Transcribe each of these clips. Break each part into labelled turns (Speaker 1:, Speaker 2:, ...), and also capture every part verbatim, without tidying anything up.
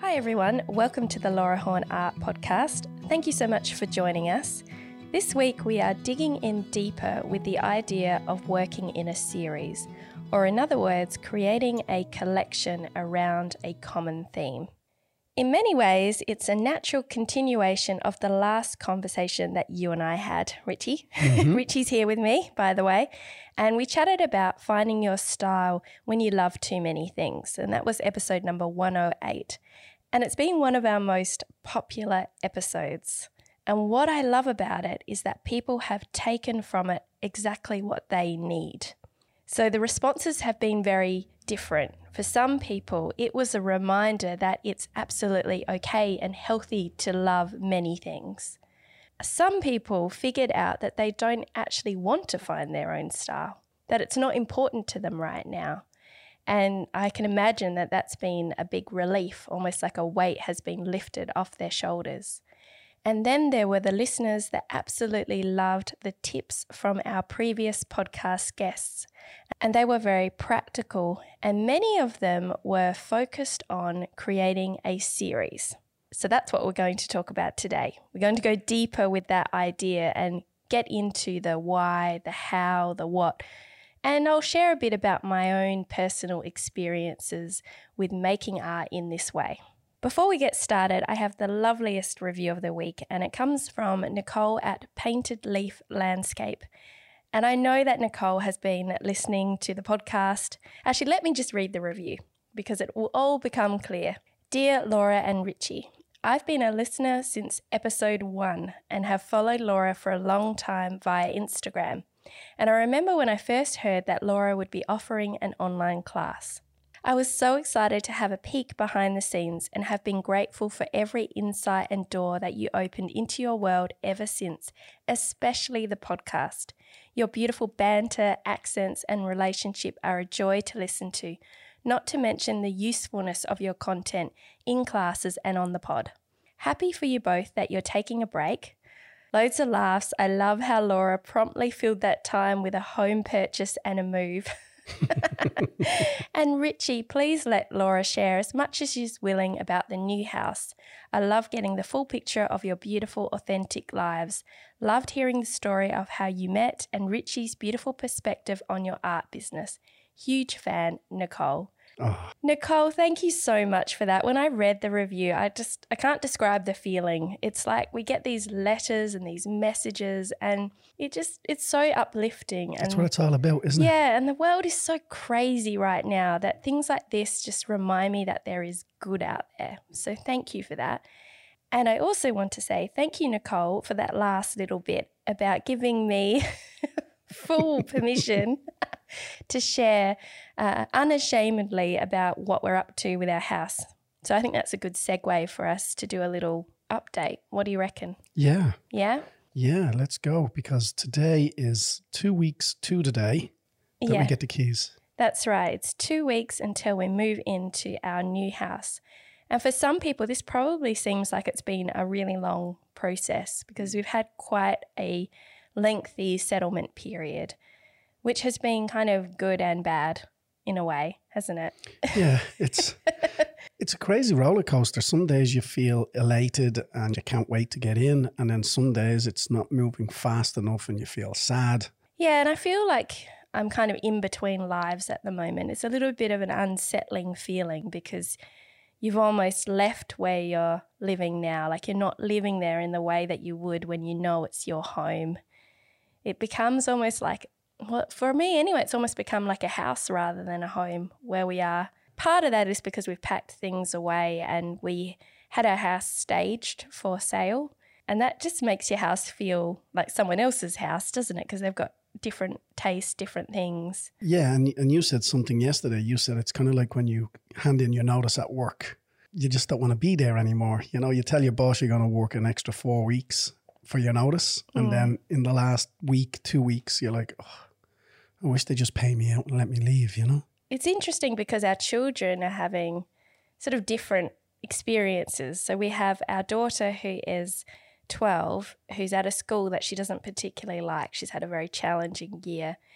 Speaker 1: Hi everyone, welcome to the Laura Horn Art Podcast. Thank you so much for joining us. This week we are digging in deeper with the idea of working in a series, or in other words, creating a collection around a common theme. In many ways, it's a natural continuation of the last conversation that you and I had, Richie. Mm-hmm. Richie's here with me, by the way, and we chatted about finding your style when you love too many things, and that was episode number one oh eight. And it's been one of our most popular episodes. And what I love about it is that people have taken from it exactly what they need. So the responses have been very different. For some people, it was a reminder that it's absolutely okay and healthy to love many things. Some people figured out that they don't actually want to find their own style, that it's not important to them right now. And I can imagine that that's been a big relief, almost like a weight has been lifted off their shoulders. And then there were the listeners that absolutely loved the tips from our previous podcast guests. And they were very practical, and many of them were focused on creating a series. So that's what we're going to talk about today. We're going to go deeper with that idea and get into the why, the how, the what. And I'll share a bit about my own personal experiences with making art in this way. Before we get started, I have the loveliest review of the week, and it comes from Nicole at Painted Leaf Landscape. And I know that Nicole has been listening to the podcast. Actually, let me just read the review because it will all become clear. Dear Laura and Richie, I've been a listener since episode one and have followed Laura for a long time via Instagram. And I remember when I first heard that Laura would be offering an online class. I was so excited to have a peek behind the scenes and have been grateful for every insight and door that you opened into your world ever since, especially the podcast. Your beautiful banter, accents, and relationship are a joy to listen to, not to mention the usefulness of your content in classes and on the pod. Happy for you both that you're taking a break. Loads of laughs. I love how Laura promptly filled that time with a home purchase and a move. And Richie, please let Laura share as much as she's willing about the new house. I love getting the full picture of your beautiful, authentic lives. Loved hearing the story of how you met and Richie's beautiful perspective on your art business. Huge fan, Nicole. Oh. Nicole, thank you so much for that. When I read the review, I just, I can't describe the feeling. It's like we get these letters and these messages and it just, it's so uplifting.
Speaker 2: That's
Speaker 1: and,
Speaker 2: what it's all about, isn't
Speaker 1: yeah,
Speaker 2: it?
Speaker 1: Yeah, and the world is so crazy right now that things like this just remind me that there is good out there. So thank you for that. And I also want to say thank you, Nicole, for that last little bit about giving me full permission to share uh, unashamedly about what we're up to with our house. So I think that's a good segue for us to do a little update. What do you reckon?
Speaker 2: Yeah.
Speaker 1: Yeah?
Speaker 2: Yeah, let's go, because today is two weeks to today that
Speaker 1: yeah.
Speaker 2: we get the keys.
Speaker 1: That's right. It's two weeks until we move into our new house. And for some people, this probably seems like it's been a really long process because we've had quite a lengthy settlement period, which has been kind of good and bad in a way, hasn't it?
Speaker 2: Yeah, it's it's a crazy roller coaster. Some days you feel elated and you can't wait to get in, and then some days it's not moving fast enough and you feel sad.
Speaker 1: Yeah, and I feel like I'm kind of in between lives at the moment. It's a little bit of an unsettling feeling because you've almost left where you're living now. Like you're not living there in the way that you would when you know it's your home. It becomes almost like, well, for me anyway, it's almost become like a house rather than a home where we are. Part of that is because we've packed things away and we had our house staged for sale, and that just makes your house feel like someone else's house, doesn't it? Because they've got different tastes, different things.
Speaker 2: Yeah, and and you said something yesterday. You said it's kind of like when you hand in your notice at work. You just don't want to be there anymore. You know, you tell your boss you're going to work an extra four weeks for your notice, and mm. then in the last week, two weeks, you're like, oh, I wish they just pay me out and let me leave, you know?
Speaker 1: It's interesting because our children are having sort of different experiences. So we have our daughter who is twelve, who's at a school that she doesn't particularly like. She's had a very challenging year.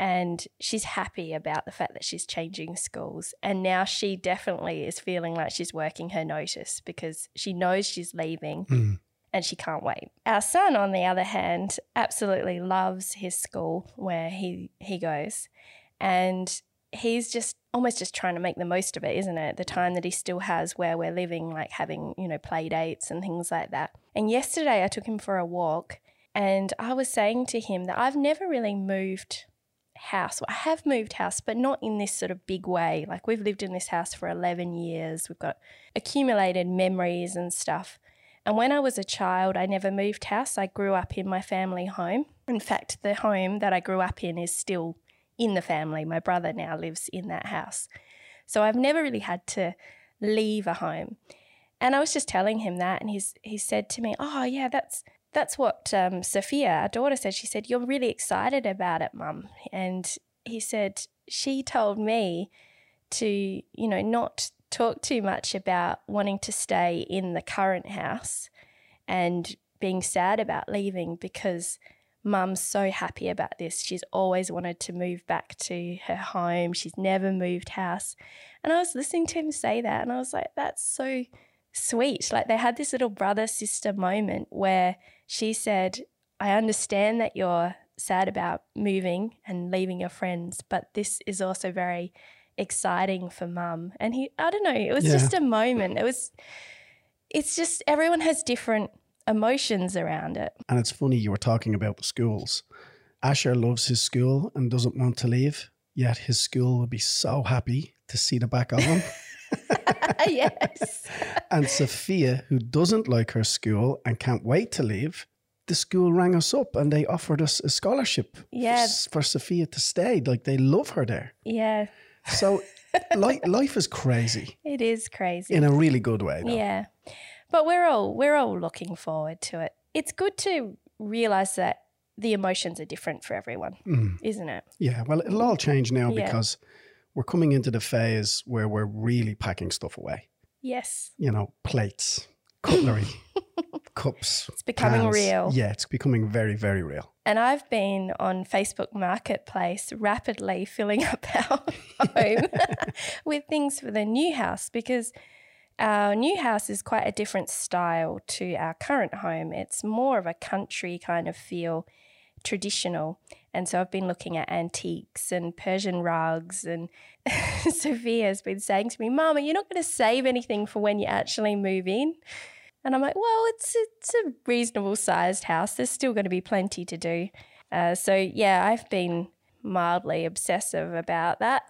Speaker 1: And she's happy about the fact that she's changing schools. And now she definitely is feeling like she's working her notice because she knows she's leaving
Speaker 2: Mm.
Speaker 1: and she can't wait. Our son, on the other hand, absolutely loves his school where he, he goes. And he's just almost just trying to make the most of it, isn't it? The time that he still has where we're living, like having, you know, play dates and things like that. And yesterday I took him for a walk and I was saying to him that I've never really moved house. Well, I have moved house, but not in this sort of big way. Like we've lived in this house for eleven years. We've got accumulated memories and stuff. And when I was a child, I never moved house. I grew up in my family home. In fact, the home that I grew up in is still in the family. My brother now lives in that house. So I've never really had to leave a home. And I was just telling him that, and he's he said to me, oh, yeah, that's that's what um, Sophia, our daughter, said. She said, you're really excited about it, Mum. And he said, she told me to, you know, not talk too much about wanting to stay in the current house and being sad about leaving because Mum's so happy about this. She's always wanted to move back to her home. She's never moved house. And I was listening to him say that and I was like, that's so sweet. Like they had this little brother-sister moment where she said, I understand that you're sad about moving and leaving your friends, but this is also very exciting for Mum. And he, I don't know, it was
Speaker 2: Yeah.
Speaker 1: just a moment. It was, it's just everyone has different emotions around it.
Speaker 2: And it's funny, you were talking about the schools. Asher loves his school and doesn't want to leave, yet his school will be so happy to see the back of him.
Speaker 1: Yes.
Speaker 2: And Sophia, who doesn't like her school and can't wait to leave, the school rang us up and they offered us a scholarship
Speaker 1: Yeah.
Speaker 2: f- for Sophia to stay. Like they love her there.
Speaker 1: Yeah,
Speaker 2: So li- life is crazy
Speaker 1: it is crazy.
Speaker 2: in a really good way. Though.
Speaker 1: Yeah. But we're all we're all looking forward to it. It's good to realise that the emotions are different for everyone,
Speaker 2: Mm.
Speaker 1: isn't it?
Speaker 2: Yeah, well, it'll all change now
Speaker 1: Yeah.
Speaker 2: because we're coming into the phase where we're really packing stuff away.
Speaker 1: Yes.
Speaker 2: You know, plates, cutlery, cups.
Speaker 1: It's becoming
Speaker 2: pans.
Speaker 1: real.
Speaker 2: Yeah, it's becoming very, very real.
Speaker 1: And I've been on Facebook Marketplace rapidly filling up our home with things for the new house because our new house is quite a different style to our current home. It's more of a country kind of feel, traditional. And so I've been looking at antiques and Persian rugs, and Sophia's been saying to me, Mum, are you not going to save anything for when you actually move in? And I'm like, well, it's it's a reasonable sized house. There's still going to be plenty to do. Uh, so, yeah, I've been mildly obsessive about that.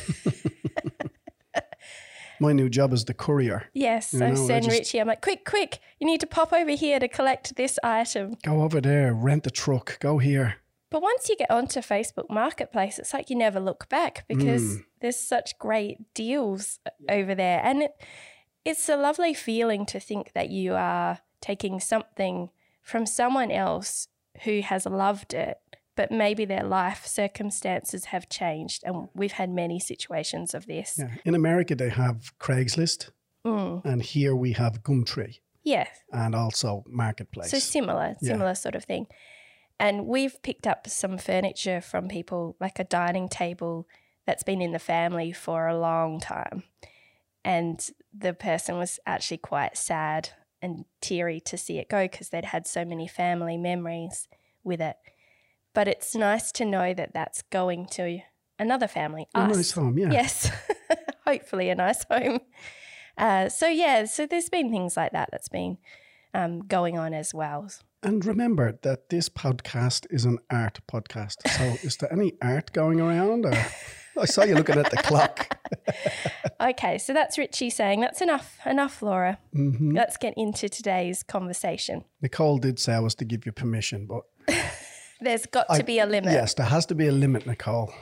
Speaker 2: My new job is the courier.
Speaker 1: Yes,
Speaker 2: You
Speaker 1: I
Speaker 2: know, I
Speaker 1: send
Speaker 2: just-
Speaker 1: Richie, I'm like, quick, quick, you need to pop over here to collect this item.
Speaker 2: Go over there, rent a truck, go here.
Speaker 1: But once you get onto Facebook Marketplace, it's like you never look back because
Speaker 2: Mm.
Speaker 1: there's such great deals over there. And it, it's a lovely feeling to think that you are taking something from someone else who has loved it, but maybe their life circumstances have changed. And we've had many situations of this.
Speaker 2: Yeah. In America, they have Craigslist,
Speaker 1: Mm.
Speaker 2: and here we have Gumtree
Speaker 1: Yeah.
Speaker 2: and also Marketplace.
Speaker 1: So similar,
Speaker 2: Yeah.
Speaker 1: similar sort of thing. And we've picked up some furniture from people, like a dining table that's been in the family for a long time. And the person was actually quite sad and teary to see it go because they'd had so many family memories with it. But it's nice to know that that's going to another family,
Speaker 2: a
Speaker 1: us.
Speaker 2: nice home, yeah.
Speaker 1: Yes, hopefully a nice home. Uh, so, yeah, so there's been things like that that's been um, going on as well.
Speaker 2: And remember that this podcast is an art podcast. So is there any art going around? Or I saw you looking at the clock.
Speaker 1: Okay, so that's Richie saying, that's enough, enough, Laura.
Speaker 2: hmm
Speaker 1: Let's get into today's conversation.
Speaker 2: Nicole did say I was to give you permission, but
Speaker 1: There's got
Speaker 2: I-
Speaker 1: to be a limit.
Speaker 2: yes, there has to be a limit, Nicole.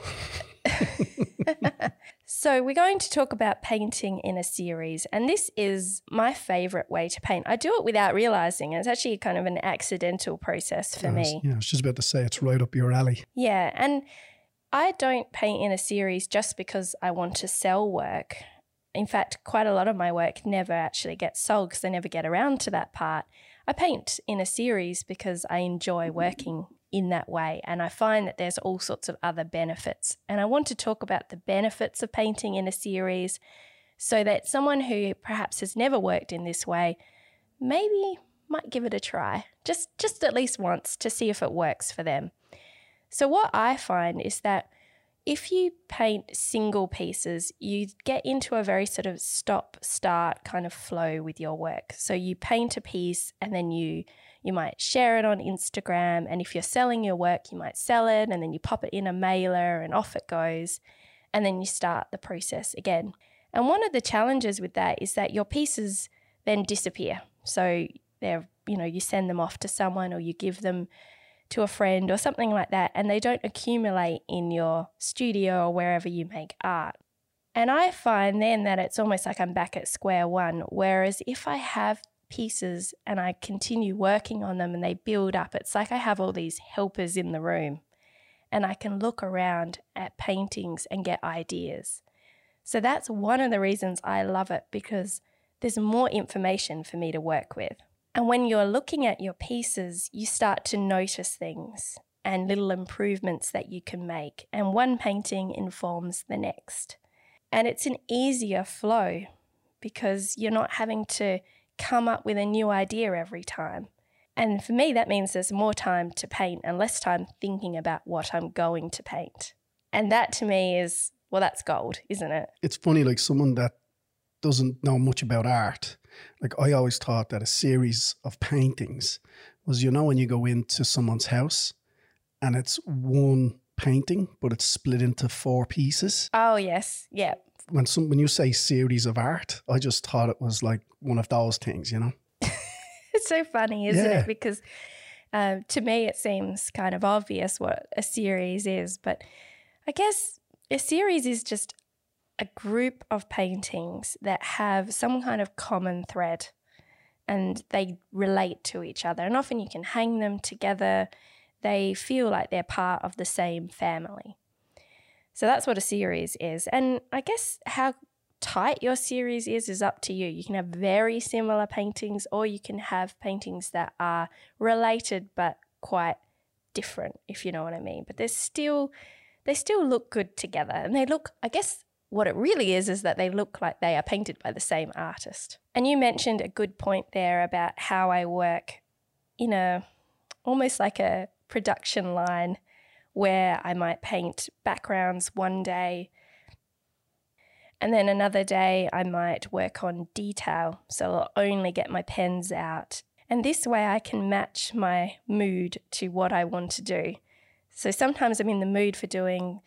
Speaker 1: So we're going to talk about painting in a series, and this is my favourite way to paint. I do it without realising. It's actually kind of an accidental process for
Speaker 2: I was-
Speaker 1: me.
Speaker 2: Yeah, I was just about to say it's right up your alley.
Speaker 1: Yeah, and I don't paint in a series just because I want to sell work. In fact, quite a lot of my work never actually gets sold because I never get around to that part. I paint in a series because I enjoy working in that way. And I find that there's all sorts of other benefits. And I want to talk about the benefits of painting in a series so that someone who perhaps has never worked in this way maybe might give it a try, just, just at least once to see if it works for them. So what I find is that if you paint single pieces, you get into a very sort of stop-start kind of flow with your work. So you paint a piece and then you you might share it on Instagram, and if you're selling your work, you might sell it and then you pop it in a mailer and off it goes, and then you start the process again. And one of the challenges with that is that your pieces then disappear. So they're, you know, you send them off to someone or you give them to a friend or something like that, and they don't accumulate in your studio or wherever you make art. And I find then that it's almost like I'm back at square one, whereas if I have pieces and I continue working on them and they build up, it's like I have all these helpers in the room and I can look around at paintings and get ideas. So that's one of the reasons I love it, because there's more information for me to work with. And when you're looking at your pieces, you start to notice things and little improvements that you can make. And one painting informs the next. And it's an easier flow because you're not having to come up with a new idea every time. And for me, that means there's more time to paint and less time thinking about what I'm going to paint. And that to me is, well, that's gold, isn't it?
Speaker 2: It's funny, like someone that doesn't know much about art, like I always thought that a series of paintings was, you know, when you go into someone's house and it's one painting, but it's split into four pieces.
Speaker 1: Oh, yes. Yeah.
Speaker 2: When some when you say series of art, I just thought it was like one of those things, you know?
Speaker 1: It's so funny, isn't
Speaker 2: Yeah.
Speaker 1: it? Because um, to me, it seems kind of obvious what a series is. But I guess a series is just a group of paintings that have some kind of common thread and they relate to each other. And often you can hang them together. They feel like they're part of the same family. So that's what a series is. And I guess how tight your series is is up to you. You can have very similar paintings, or you can have paintings that are related but quite different, if you know what I mean. But they're still, they still look good together. And they look, I guess what it really is, is that they look like they are painted by the same artist. And you mentioned a good point there about how I work in a, almost like a production line, where I might paint backgrounds one day and then another day I might work on detail. So I'll only get my pens out. And this way I can match my mood to what I want to do. So sometimes I'm in the mood for doing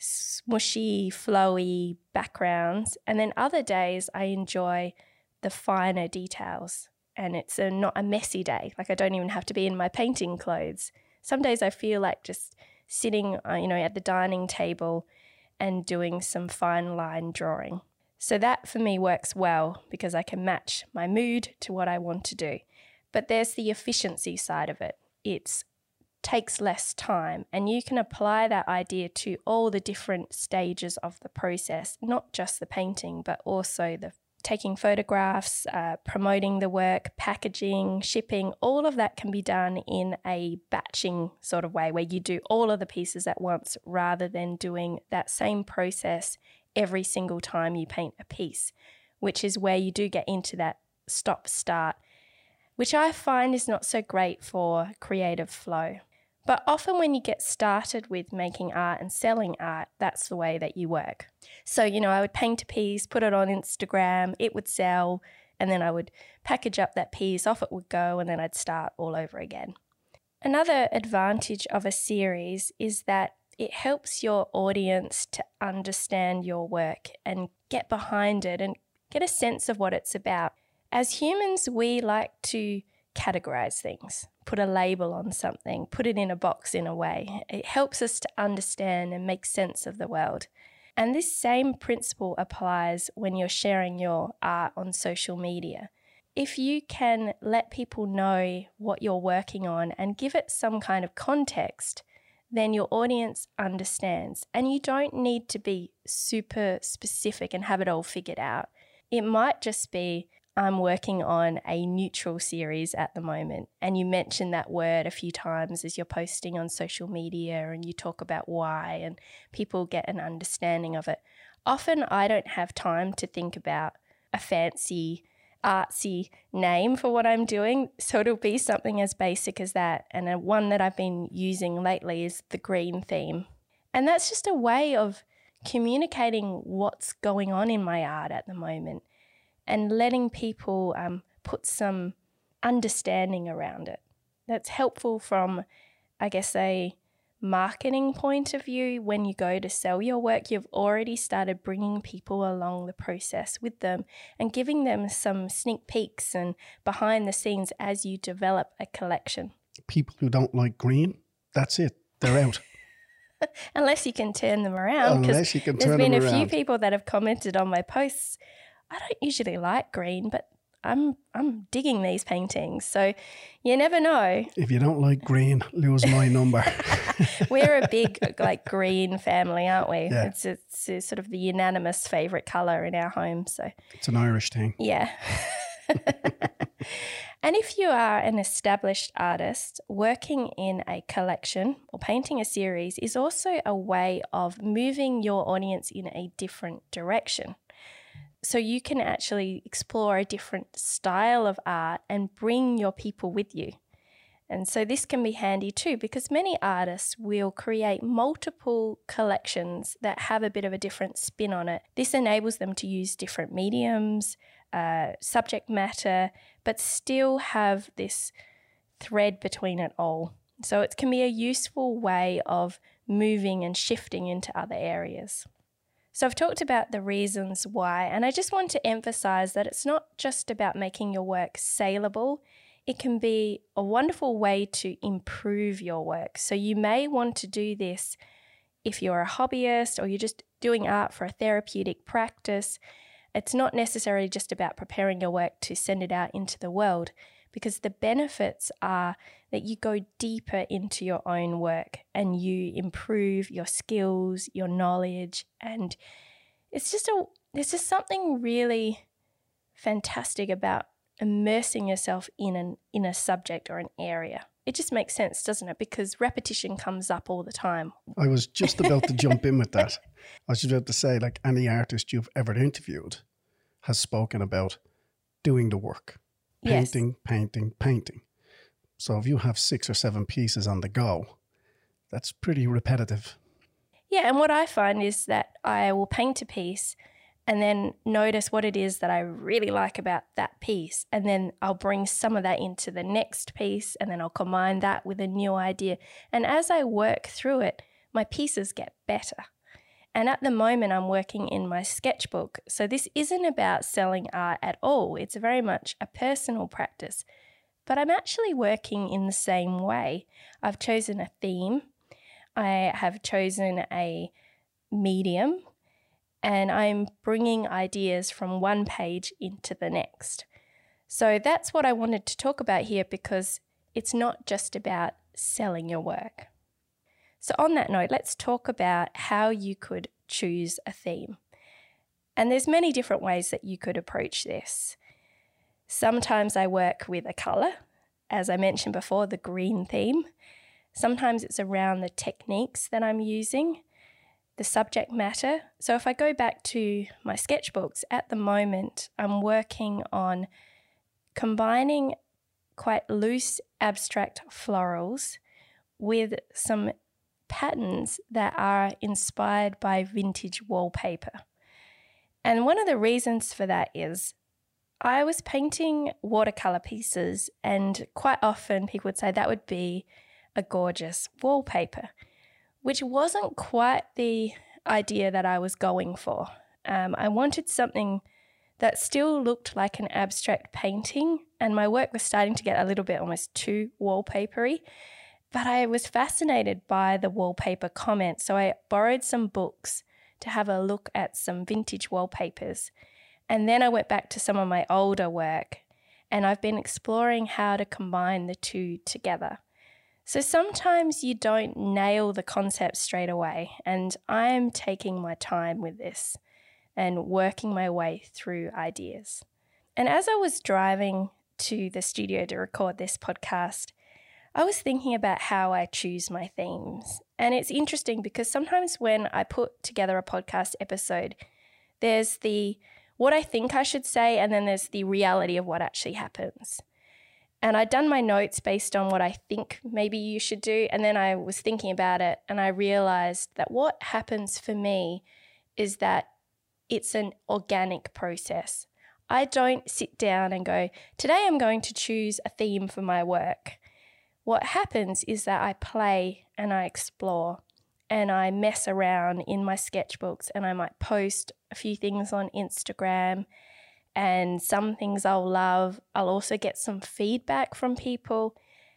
Speaker 1: smushy, flowy backgrounds. And then other days I enjoy the finer details. And it's a, not a messy day. Like I don't even have to be in my painting clothes. Some days I feel like just sitting, uh, you know, at the dining table and doing some fine line drawing. So that for me works well because I can match my mood to what I want to do. But there's the efficiency side of it. It takes less time, and you can apply that idea to all the different stages of the process, not just the painting, but also the taking photographs, uh, promoting the work, packaging, shipping. All of that can be done in a batching sort of way where you do all of the pieces at once rather than doing that same process every single time you paint a piece, which is where you do get into that stop-start, which I find is not so great for creative flow. But often when you get started with making art and selling art, that's the way that you work. So, you know, I would paint a piece, put it on Instagram, it would sell, and then I would package up that piece, off it would go, and then I'd start all over again. Another advantage of a series is that it helps your audience to understand your work and get behind it and get a sense of what it's about. As humans, we like to categorize things, put a label on something, put it in a box in a way. It helps us to understand and make sense of the world. And this same principle applies when you're sharing your art on social media. If you can let people know what you're working on and give it some kind of context, then your audience understands. And you don't need to be super specific and have it all figured out. It might just be, I'm working on a neutral series at the moment, and you mentioned that word a few times as you're posting on social media and you talk about why and people get an understanding of it. Often I don't have time to think about a fancy artsy name for what I'm doing, so it'll be something as basic as that. And a one that I've been using lately is the green theme. And that's just a way of communicating what's going on in my art at the moment and letting people um, put some understanding around it. That's helpful from, I guess, a marketing point of view. When you go to sell your work, you've already started bringing people along the process with them and giving them some sneak peeks and behind the scenes as you develop a collection.
Speaker 2: People who don't like green, that's it. They're out.
Speaker 1: Unless you can turn them around.
Speaker 2: Unless you can turn
Speaker 1: them around. There's been a few
Speaker 2: around.
Speaker 1: people that have commented on my posts, I don't usually like green, but I'm I'm digging these paintings. So you never know.
Speaker 2: If you don't like green, lose my number.
Speaker 1: We're a big like green family, aren't we?
Speaker 2: Yeah.
Speaker 1: It's, it's it's sort of the unanimous favourite colour in our home. So
Speaker 2: It's an Irish thing.
Speaker 1: yeah. And if you are an established artist, working in a collection or painting a series is also a way of moving your audience in a different direction. So you can actually explore a different style of art and bring your people with you. And so this can be handy too, because many artists will create multiple collections that have a bit of a different spin on it. This enables them to use different mediums, uh, subject matter, but still have this thread between it all. So it can be a useful way of moving and shifting into other areas. So I've talked about the reasons why, and I just want to emphasize that it's not just about making your work saleable. It can be a wonderful way to improve your work. So you may want to do this if you're a hobbyist or you're just doing art for a therapeutic practice. It's not necessarily just about preparing your work to send it out into the world, because the benefits are that you go deeper into your own work and you improve your skills, your knowledge, and it's just a there's just something really fantastic about immersing yourself in an in a subject or an area. It just makes sense, doesn't it? Because repetition comes up all the time.
Speaker 2: I was just about to jump in with that. I was just about to say, like, any artist you've ever interviewed has spoken about doing the work. Painting,
Speaker 1: Yes.
Speaker 2: painting, painting. So if you have six or seven pieces on the go, that's pretty repetitive.
Speaker 1: Yeah, and what I find is that I will paint a piece and then notice what it is that I really like about that piece. And then I'll bring some of that into the next piece, and then I'll combine that with a new idea. And as I work through it, my pieces get better. And at the moment, I'm working in my sketchbook. So this isn't about selling art at all. It's very much a personal practice. But I'm actually working in the same way. I've chosen a theme. I have chosen a medium. And I'm bringing ideas from one page into the next. So that's what I wanted to talk about here, because it's not just about selling your work. So on that note, let's talk about how you could choose a theme. And there's many different ways that you could approach this. Sometimes I work with a colour, as I mentioned before, the green theme. Sometimes it's around the techniques that I'm using, the subject matter. So if I go back to my sketchbooks, at the moment I'm working on combining quite loose abstract florals with some patterns that are inspired by vintage wallpaper. And one of the reasons for that is I was painting watercolour pieces, and quite often people would say that would be a gorgeous wallpaper, which wasn't quite the idea that I was going for. Um, I wanted something that still looked like an abstract painting, and my work was starting to get a little bit almost too wallpapery. But I was fascinated by the wallpaper comments, so I borrowed some books to have a look at some vintage wallpapers. And then I went back to some of my older work, and I've been exploring how to combine the two together. So sometimes you don't nail the concept straight away, and I am taking my time with this and working my way through ideas. And as I was driving to the studio to record this podcast, I was thinking about how I choose my themes. And it's interesting because sometimes when I put together a podcast episode, there's the what I think I should say, and then there's the reality of what actually happens. And I'd done my notes based on what I think maybe you should do. And then I was thinking about it and I realized that what happens for me is that it's an organic process. I don't sit down and go, today I'm going to choose a theme for my work. What happens is that I play and I explore and I mess around in my sketchbooks, and I might post a few things on Instagram, and some things I'll love. I'll also get some feedback from people,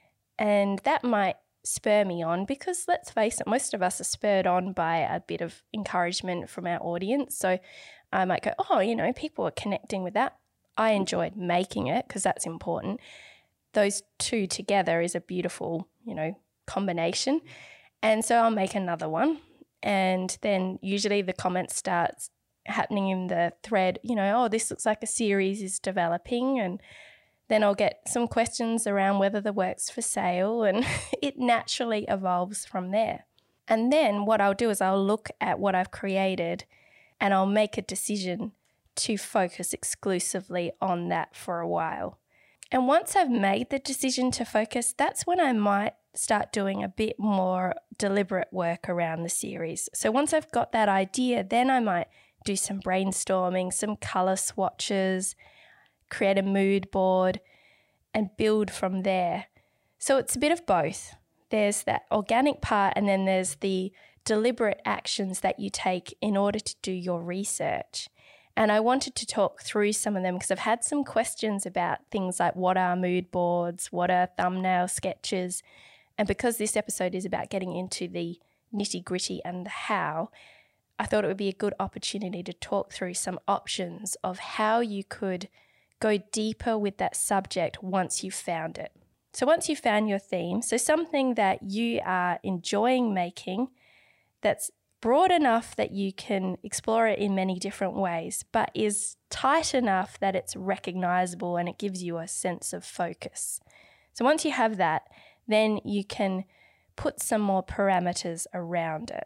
Speaker 1: and that might spur me on, because let's face it, most of us are spurred on by a bit of encouragement from our audience. So I might go, oh, you know, people are connecting with that. I enjoyed making it because that's important. Those two together is a beautiful, you know, combination. And so I'll make another one. And then usually the comments starts happening in the thread, you know, oh, this looks like a series is developing. And then I'll get some questions around whether the work's for sale, and it naturally evolves from there. And then what I'll do is I'll look at what I've created and I'll make a decision to focus exclusively on that for a while. And once I've made the decision to focus, that's when I might start doing a bit more deliberate work around the series. So once I've got that idea, then I might do some brainstorming, some colour swatches, create a mood board, and build from there. So it's a bit of both. There's that organic part, and then there's the deliberate actions that you take in order to do your research. And I wanted to talk through some of them because I've had some questions about things like what are mood boards, what are thumbnail sketches. And because this episode is about getting into the nitty-gritty and the how, I thought it would be a good opportunity to talk through some options of how you could go deeper with that subject once you've found it. So once you've found your theme, so something that you are enjoying making that's broad enough that you can explore it in many different ways, but is tight enough that it's recognizable and it gives you a sense of focus. So once you have that, then you can put some more parameters around it.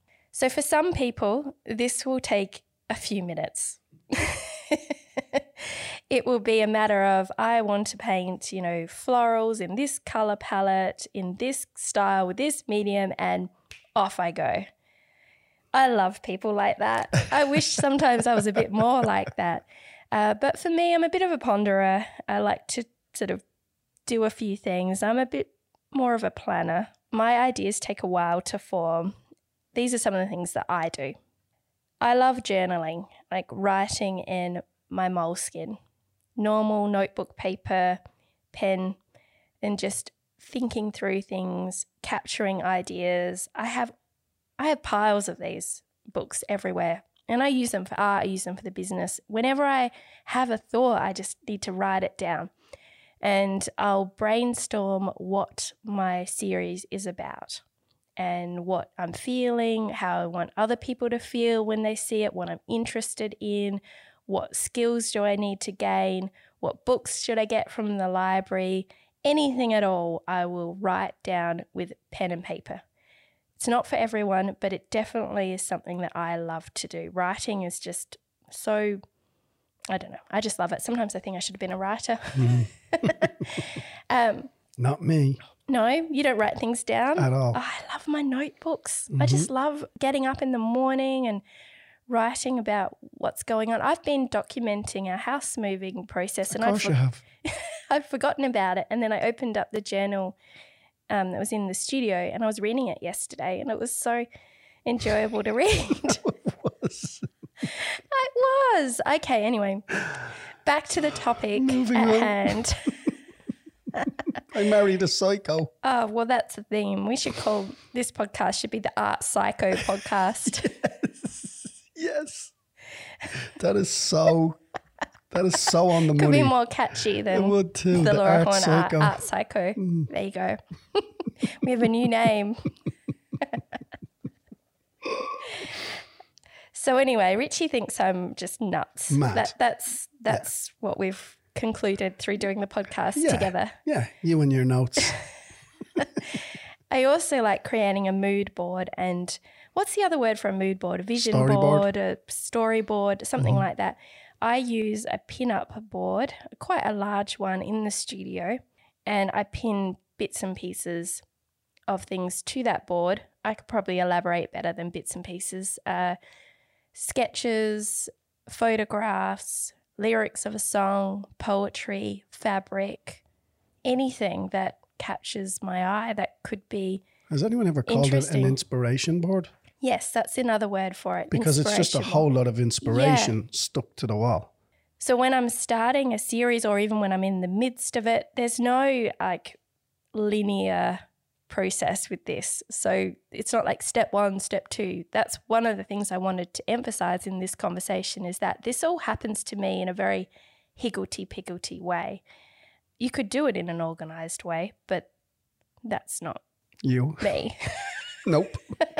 Speaker 1: So for some people, this will take a few minutes. It will be a matter of, I want to paint, you know, florals in this color palette, in this style, with this medium, and off I go. I love people like that. I wish sometimes I was a bit more like that. Uh, but for me, I'm a bit of a ponderer. I like to sort of do a few things. I'm a bit more of a planner. My ideas take a while to form. These are some of the things that I do. I love journaling, like writing in my Moleskine, normal notebook paper, pen, and just thinking through things, capturing ideas. I have I have piles of these books everywhere, and I use them for art, I use them for the business. Whenever I have a thought, I just need to write it down, and I'll brainstorm what my series is about and what I'm feeling, how I want other people to feel when they see it, what I'm interested in, what skills do I need to gain, what books should I get from the library, anything at all I will write down with pen and paper. It's not for everyone, but it definitely is something that I love to do. Writing is just so, I don't know, I just love it. Sometimes I think I should have been a writer. Mm. um,
Speaker 2: Not me.
Speaker 1: No, you don't write things down?
Speaker 2: At all.
Speaker 1: Oh, I love my notebooks.
Speaker 2: Mm-hmm.
Speaker 1: I just love getting up in the morning and writing about what's going on. I've been documenting our house moving process.
Speaker 2: Of
Speaker 1: and
Speaker 2: course
Speaker 1: I've,
Speaker 2: you have.
Speaker 1: I've forgotten about it. And then I opened up the journal Um, that was in the studio, and I was reading it yesterday, and it was so enjoyable to read.
Speaker 2: It was.
Speaker 1: It was. Okay, anyway, back to the topic
Speaker 2: Moving
Speaker 1: at
Speaker 2: on.
Speaker 1: hand.
Speaker 2: I married a psycho.
Speaker 1: Oh, well, that's the theme. We should call this podcast should be the Art Psycho podcast.
Speaker 2: Yes. Yes. That is so, that is so on the
Speaker 1: Could
Speaker 2: money.
Speaker 1: be more catchy than
Speaker 2: It would too.
Speaker 1: the,
Speaker 2: The
Speaker 1: Laura
Speaker 2: Art
Speaker 1: Horn
Speaker 2: Psycho.
Speaker 1: Art, Art Psycho.
Speaker 2: Mm.
Speaker 1: There you go. We have a new name. So anyway, Richie thinks I'm just nuts.
Speaker 2: Mad.
Speaker 1: That, that's that's yeah. what we've concluded through doing the podcast
Speaker 2: yeah.
Speaker 1: together.
Speaker 2: Yeah, you and your notes.
Speaker 1: I also like creating a mood board and what's the other word for a mood board? A vision
Speaker 2: Storyboard.
Speaker 1: board, a storyboard, something
Speaker 2: Mm-hmm.
Speaker 1: like that. I use a pin-up board, quite a large one in the studio, and I pin bits and pieces of things to that board. I could probably elaborate better than bits and pieces. Uh, sketches, photographs, lyrics of a song, poetry, fabric, anything that captures my eye that could be
Speaker 2: Has anyone ever called it an inspiration board?
Speaker 1: Yes, that's another word for it.
Speaker 2: Because it's just a whole lot of inspiration yeah. stuck to the wall.
Speaker 1: So when I'm starting a series or even when I'm in the midst of it, there's no like linear process with this. So it's not like step one, step two. That's one of the things I wanted to emphasize in this conversation is that this all happens to me in a very higgledy-piggledy way. You could do it in an organized way, but that's not
Speaker 2: you.
Speaker 1: me.
Speaker 2: Nope.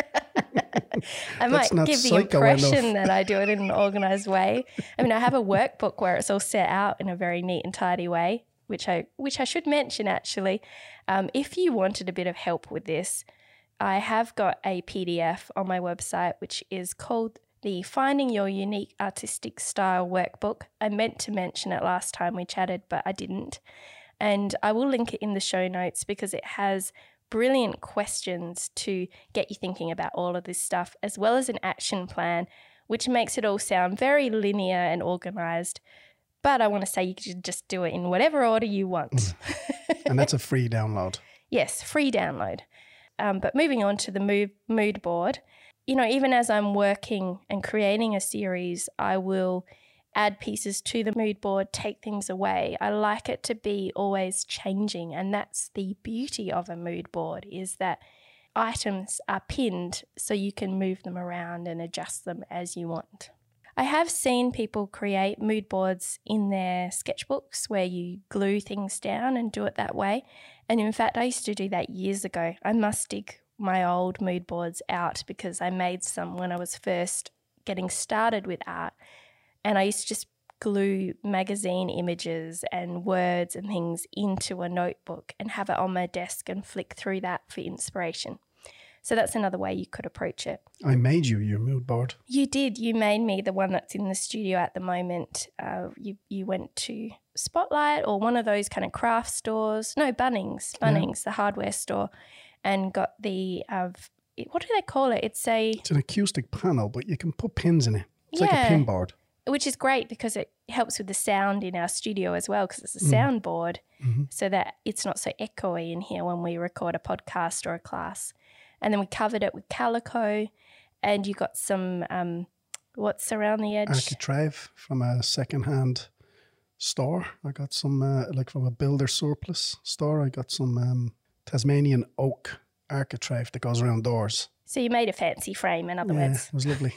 Speaker 1: I might give the impression enough. that I do it in an organized way. I mean, I have a workbook where it's all set out in a very neat and tidy way, which I which I should mention actually. Um, if you wanted a bit of help with this, I have got a P D F on my website, which is called the Finding Your Unique Artistic Style Workbook. I meant to mention it last time we chatted, but I didn't. And I will link it in the show notes because it has brilliant questions to get you thinking about all of this stuff, as well as an action plan, which makes it all sound very linear and organized. But I want to say you should just do it in whatever order you want.
Speaker 2: Mm. And that's a free download.
Speaker 1: Yes, free download. Um, but moving on to the mood, mood board, you know, even as I'm working and creating a series, I will add pieces to the mood board, take things away. I like it to be always changing, and that's the beauty of a mood board is that items are pinned so you can move them around and adjust them as you want. I have seen people create mood boards in their sketchbooks where you glue things down and do it that way. And in fact, I used to do that years ago. I must dig my old mood boards out because I made some when I was first getting started with art. And I used to just glue magazine images and words and things into a notebook and have it on my desk and flick through that for inspiration. So that's another way you could approach it.
Speaker 2: I made you your mood board.
Speaker 1: You did. You made me the one that's in the studio at the moment. Uh, you you went to Spotlight or one of those kind of craft stores. No, Bunnings. Bunnings, yeah. The hardware store, and got the, uh, what do they call it? It's a...
Speaker 2: It's an acoustic panel, but you can put pins in it. It's
Speaker 1: yeah.
Speaker 2: like a pin board.
Speaker 1: Which is great because it helps with the sound in our studio as well because it's a sound board
Speaker 2: mm-hmm.
Speaker 1: so that it's not so echoey in here when we record a podcast or a class. And then we covered it with calico and you got some, um, what's around the edge?
Speaker 2: Architrave from a second-hand store. I got some, uh, like from a builder surplus store, I got some um, Tasmanian oak architrave that goes around doors.
Speaker 1: So you made a fancy frame, in other
Speaker 2: yeah,
Speaker 1: words.
Speaker 2: It was lovely.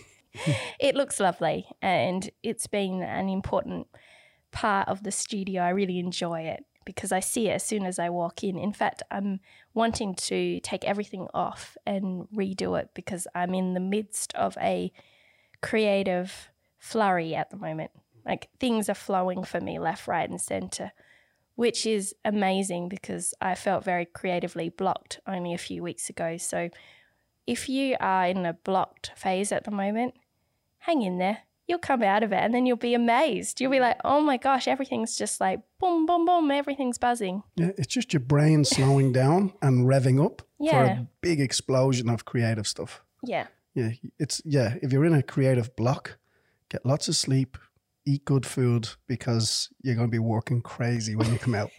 Speaker 1: It looks lovely and it's been an important part of the studio. I really enjoy it because I see it as soon as I walk in. In fact, I'm wanting to take everything off and redo it because I'm in the midst of a creative flurry at the moment. Like things are flowing for me left, right and centre, which is amazing because I felt very creatively blocked only a few weeks ago. So if you are in a blocked phase at the moment, hang in there. You'll come out of it and then you'll be amazed. You'll be like, oh my gosh, everything's just like boom, boom, boom, everything's buzzing.
Speaker 2: Yeah, it's just your brain slowing down and revving up
Speaker 1: yeah.
Speaker 2: for a big explosion of creative stuff.
Speaker 1: Yeah.
Speaker 2: Yeah, it's yeah, if you're in a creative block, get lots of sleep, eat good food because you're going to be working crazy when you come out.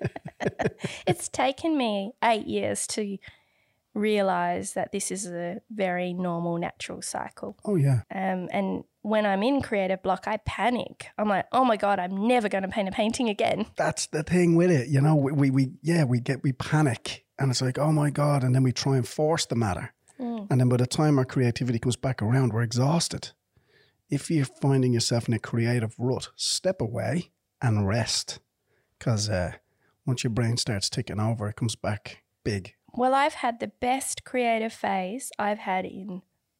Speaker 1: It's taken me eight years to realize that this is a very normal, natural cycle.
Speaker 2: Oh, yeah.
Speaker 1: Um, and when I'm in creative block, I panic. I'm like, oh my God, I'm never going to paint a painting again.
Speaker 2: That's the thing with it. You know, we, we, we yeah, we get, we panic and it's like, oh my God. And then we try and force the matter. Mm. And then by the time our creativity comes back around, we're exhausted. If you're finding yourself in a creative rut, step away and rest. Because uh, once your brain starts ticking over, it comes back big.
Speaker 1: Well, I've had the best creative phase I've had in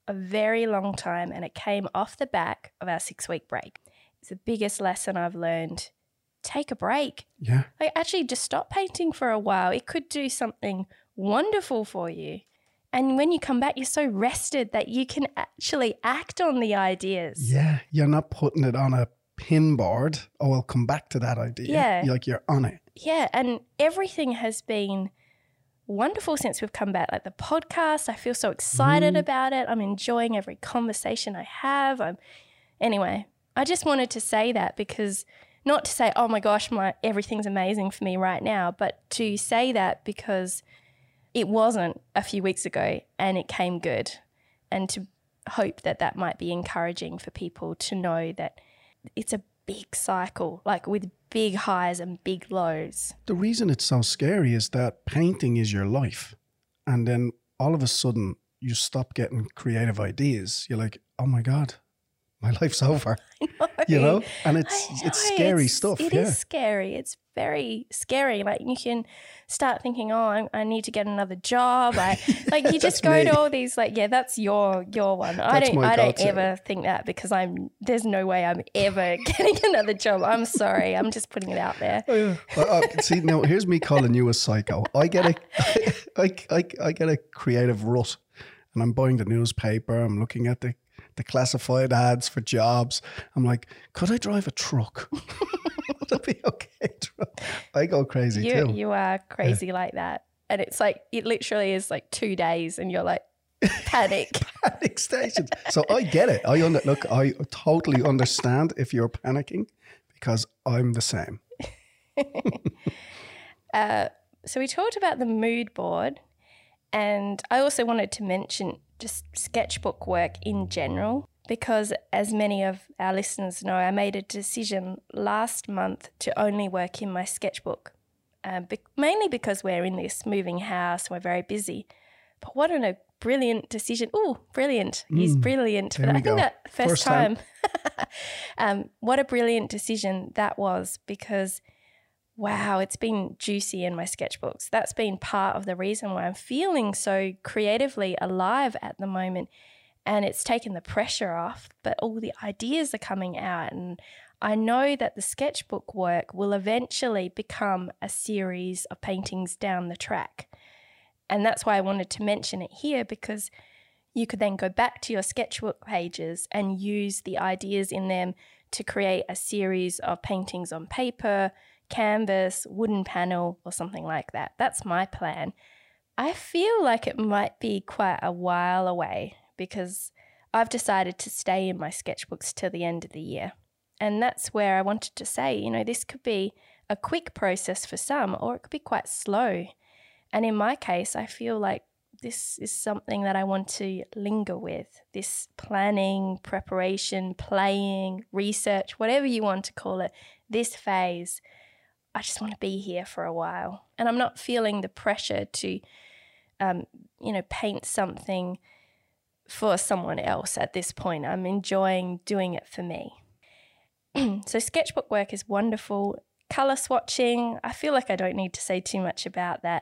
Speaker 1: a very long time, and it came off the back of our six-week break. It's the biggest lesson I've learned. Take a break.
Speaker 2: Yeah.
Speaker 1: Like, actually just stop painting for a while. It could do something wonderful for you. And when you come back, you're so rested that you can actually act on the ideas.
Speaker 2: Yeah. You're not putting it on a pin board. Oh, I'll come back to that idea.
Speaker 1: Yeah.
Speaker 2: You're like, you're on it.
Speaker 1: Yeah. And everything has been wonderful since we've come back. Like the podcast, I feel so excited mm. about it. I'm enjoying every conversation I have. I'm anyway, I just wanted to say that, because not to say, oh my gosh, my everything's amazing for me right now, but to say that because it wasn't a few weeks ago and it came good, and to hope that that might be encouraging for people to know that it's a big cycle, like with big highs and big lows.
Speaker 2: The reason it's so scary is that painting is your life. And then all of a sudden you stop getting creative ideas. You're like, oh my God, my life's over.
Speaker 1: I know.
Speaker 2: You know? And it's
Speaker 1: know,
Speaker 2: it's scary
Speaker 1: it's,
Speaker 2: stuff.
Speaker 1: It
Speaker 2: yeah.
Speaker 1: is scary. It's very scary. Like you can start thinking, oh, I, I need to get another job. I like you just go
Speaker 2: me.
Speaker 1: to all these like, yeah, that's your your one. I
Speaker 2: That's
Speaker 1: don't
Speaker 2: my
Speaker 1: I don't
Speaker 2: go-to.
Speaker 1: ever think that, because I'm there's no way I'm ever getting another job. I'm sorry. I'm just putting it out there.
Speaker 2: Oh, yeah. Well, uh, see, now here's me calling you a psycho. I get a, I, I, I get a creative rut, and I'm buying the newspaper. I'm looking at the, the classified ads for jobs. I'm like, could I drive a truck? Would that be okay? I go crazy
Speaker 1: You
Speaker 2: too.
Speaker 1: you are crazy yeah. like that, and it's like it literally is like two days, and you're like panic.
Speaker 2: Panic stations. So I get it. I under, look. I totally understand if you're panicking, because I'm the same.
Speaker 1: uh, so we talked about the mood board, and I also wanted to mention just sketchbook work in general, because as many of our listeners know, I made a decision last month to only work in my sketchbook, uh, be- mainly because we're in this moving house, we're very busy. But what a brilliant decision. Oh, brilliant. He's
Speaker 2: Mm,
Speaker 1: brilliant.
Speaker 2: there
Speaker 1: But
Speaker 2: we
Speaker 1: I think
Speaker 2: go.
Speaker 1: that first,
Speaker 2: First
Speaker 1: time,
Speaker 2: time.
Speaker 1: um, what a brilliant decision that was, because wow, it's been juicy in my sketchbooks. That's been part of the reason why I'm feeling so creatively alive at the moment. And it's taken the pressure off, but all the ideas are coming out. And I know that the sketchbook work will eventually become a series of paintings down the track. And that's why I wanted to mention it here, because you could then go back to your sketchbook pages and use the ideas in them to create a series of paintings on paper, canvas, wooden panel, or something like that. That's my plan. I feel like it might be quite a while away, because I've decided to stay in my sketchbooks till the end of the year. And that's where I wanted to say, you know, this could be a quick process for some, or it could be quite slow. And in my case, I feel like this is something that I want to linger with, this planning, preparation, playing, research, whatever you want to call it, this phase. I just want to be here for a while. And I'm not feeling the pressure to, um, you know, paint something for someone else at this point. I'm enjoying doing it for me. So sketchbook work is wonderful. Colour swatching, I feel like I don't need to say too much about that.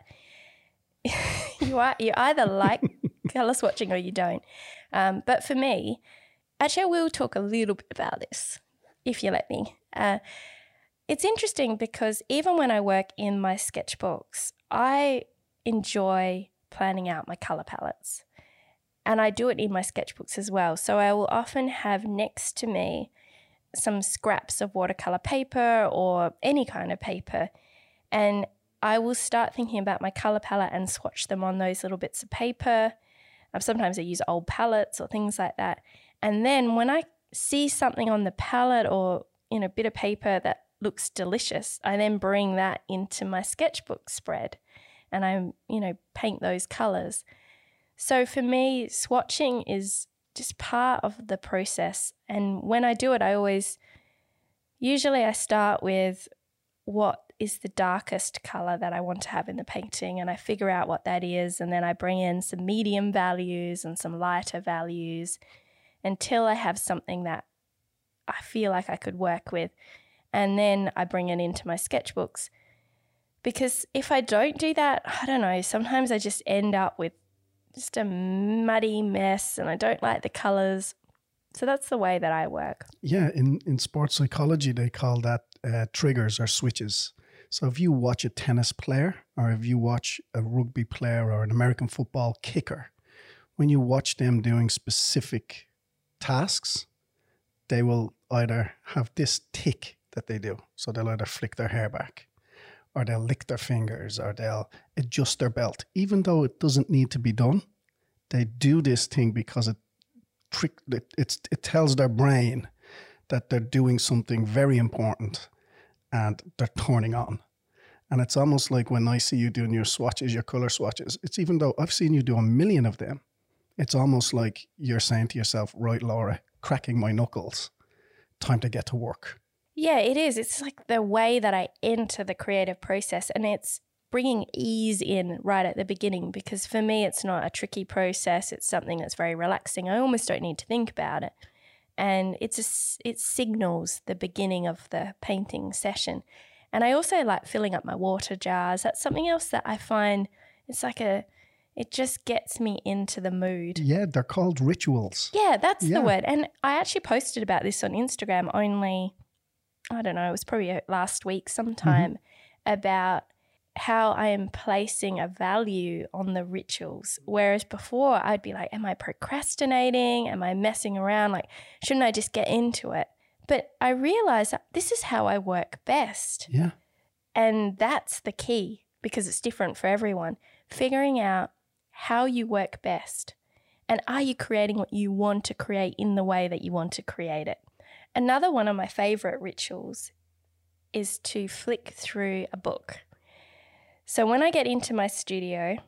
Speaker 1: you are you either like colour swatching or you don't. Um, but for me, actually I will talk a little bit about this, if you let me. Uh, it's interesting because even when I work in my sketchbooks, I enjoy planning out my colour palettes. And I do it in my sketchbooks as well. So I will often have next to me some scraps of watercolour paper or any kind of paper. And I will start thinking about my colour palette and swatch them on those little bits of paper. Um, sometimes I use old palettes or things like that. And then when I see something on the palette or in a bit of paper that looks delicious, I then bring that into my sketchbook spread and I, you know, paint those colours. So for me, swatching is just part of the process. And when I do it, I always, usually I start with what is the darkest colour that I want to have in the painting, and I figure out what that is, and then I bring in some medium values and some lighter values until I have something that I feel like I could work with. And then I bring it into my sketchbooks. Because if I don't do that, I don't know, sometimes I just end up with just a muddy mess and I don't like the colours. So that's the way that I work.
Speaker 2: Yeah, in, in sports psychology, they call that uh, triggers or switches. So if you watch a tennis player or if you watch a rugby player or an American football kicker, when you watch them doing specific tasks, they will either have this tick that they do. So they'll either flick their hair back or they'll lick their fingers or they'll adjust their belt. Even though it doesn't need to be done, they do this thing because it trick it, it's, it tells their brain that they're doing something very important and they're turning on. And it's almost like when I see you doing your swatches, your color swatches, it's even though I've seen you do a million of them, it's almost like you're saying to yourself, right, Laura, cracking my knuckles, time to get to work.
Speaker 1: Yeah, it is. It's like the way that I enter the creative process, and it's bringing ease in right at the beginning, because for me, it's not a tricky process. It's something that's very relaxing. I almost don't need to think about it. And it's a, it signals the beginning of the painting session. And I also like filling up my water jars. That's something else that I find it's like a, it just gets me into the mood.
Speaker 2: Yeah, they're called rituals.
Speaker 1: Yeah, that's
Speaker 2: Yeah.
Speaker 1: the word. And I actually posted about this on Instagram only, I don't know, it was probably last week sometime, mm-hmm. about how I am placing a value on the rituals. Whereas before I'd be like, am I procrastinating? Am I messing around? Like, shouldn't I just get into it? But I realized that this is how I work best.
Speaker 2: Yeah.
Speaker 1: And that's the key, because it's different for everyone. Figuring out how you work best. And are you creating what you want to create in the way that you want to create it? Another one of my favorite rituals is to flick through a book. So when I get into my studio,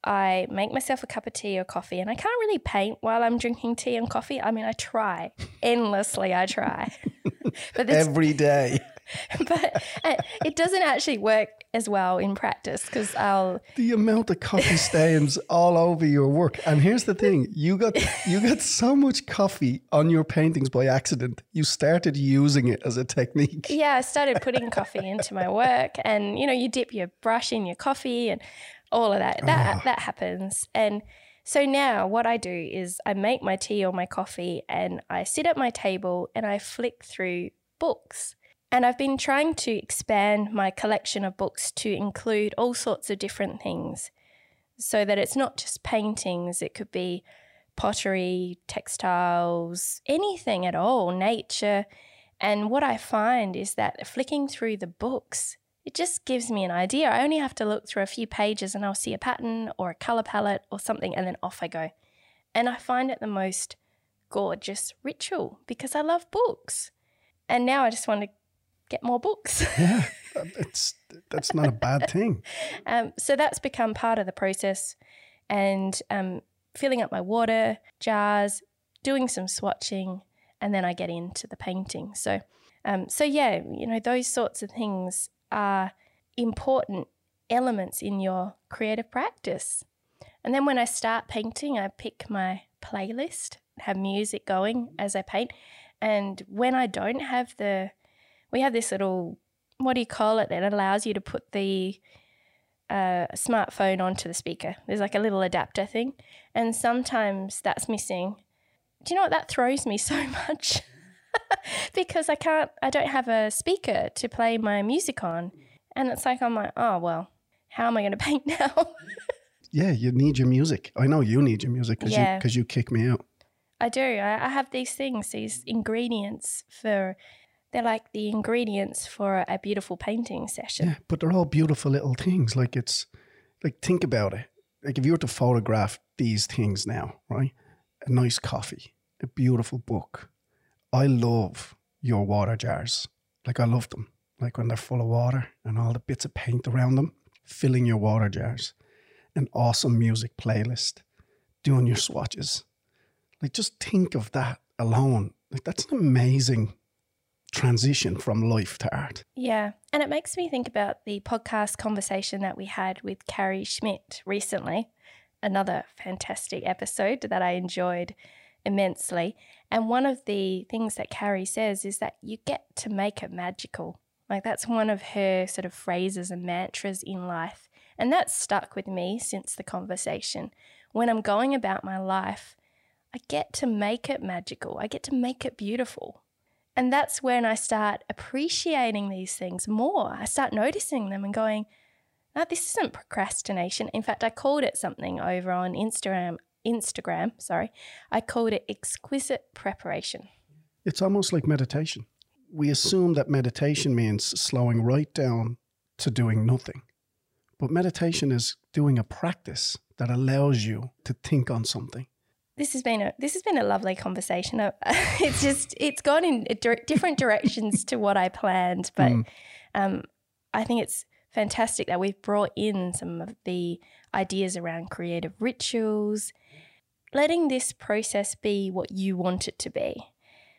Speaker 1: I make myself a cup of tea or coffee, and I can't really paint while I'm drinking tea and coffee. I mean, I try. Endlessly, I try. But this,
Speaker 2: every day.
Speaker 1: But it doesn't actually work as well in practice, because I'll...
Speaker 2: The amount of coffee stains all over your work. And here's the thing, you got you got so much coffee on your paintings by accident. You started using it as a technique.
Speaker 1: Yeah, I started putting coffee into my work, and, you know, you dip your brush in your coffee and all of that. That oh. that happens. And so now what I do is I make my tea or my coffee and I sit at my table and I flick through books. And I've been trying to expand my collection of books to include all sorts of different things, so that it's not just paintings. It could be pottery, textiles, anything at all, nature. And what I find is that flicking through the books, it just gives me an idea. I only have to look through a few pages and I'll see a pattern or a colour palette or something, and then off I go. And I find it the most gorgeous ritual because I love books. And now I just want to get more books.
Speaker 2: Yeah, it's, that's not a bad thing.
Speaker 1: um, so that's become part of the process, and um, filling up my water jars, doing some swatching, and then I get into the painting. So, um, so yeah, you know, those sorts of things are important elements in your creative practice. And then when I start painting, I pick my playlist, have music going as I paint. And when I don't have the, we have this little, what do you call it, that allows you to put the uh, smartphone onto the speaker. There's like a little adapter thing. And sometimes that's missing. Do you know what? That throws me so much because I can't, I don't have a speaker to play my music on. And it's like, I'm like, oh, well, how am I going to paint now?
Speaker 2: Yeah, you need your music. I know you need your music because
Speaker 1: yeah.
Speaker 2: you, 'cause you kick me out.
Speaker 1: I do. I, I have these things, these ingredients for, they're like the ingredients for a beautiful painting session.
Speaker 2: Yeah, but they're all beautiful little things. Like it's, like think about it. Like if you were to photograph these things now, right? A nice coffee, a beautiful book. I love your water jars. Like I love them. Like when they're full of water and all the bits of paint around them, filling your water jars. An awesome music playlist, doing your swatches. Like just think of that alone. Like that's an amazing transition from life to art.
Speaker 1: Yeah. And it makes me think about the podcast conversation that we had with Carrie Schmidt recently. Another fantastic episode that I enjoyed immensely. And one of the things that Carrie says is that you get to make it magical. Like that's one of her sort of phrases and mantras in life. And that's stuck with me since the conversation, when I'm going about my life, I get to make it magical. I get to make it beautiful. And that's when I start appreciating these things more. I start noticing them and going, no, this isn't procrastination. In fact, I called it something over on Instagram, Instagram, sorry. I called it exquisite preparation.
Speaker 2: It's almost like meditation. We assume that meditation means slowing right down to doing nothing. But meditation is doing a practice that allows you to think on something.
Speaker 1: This has been a this has been a lovely conversation. It's just it's gone in different directions to what I planned, but mm. um, I think it's fantastic that we've brought in some of the ideas around creative rituals, letting this process be what you want it to be.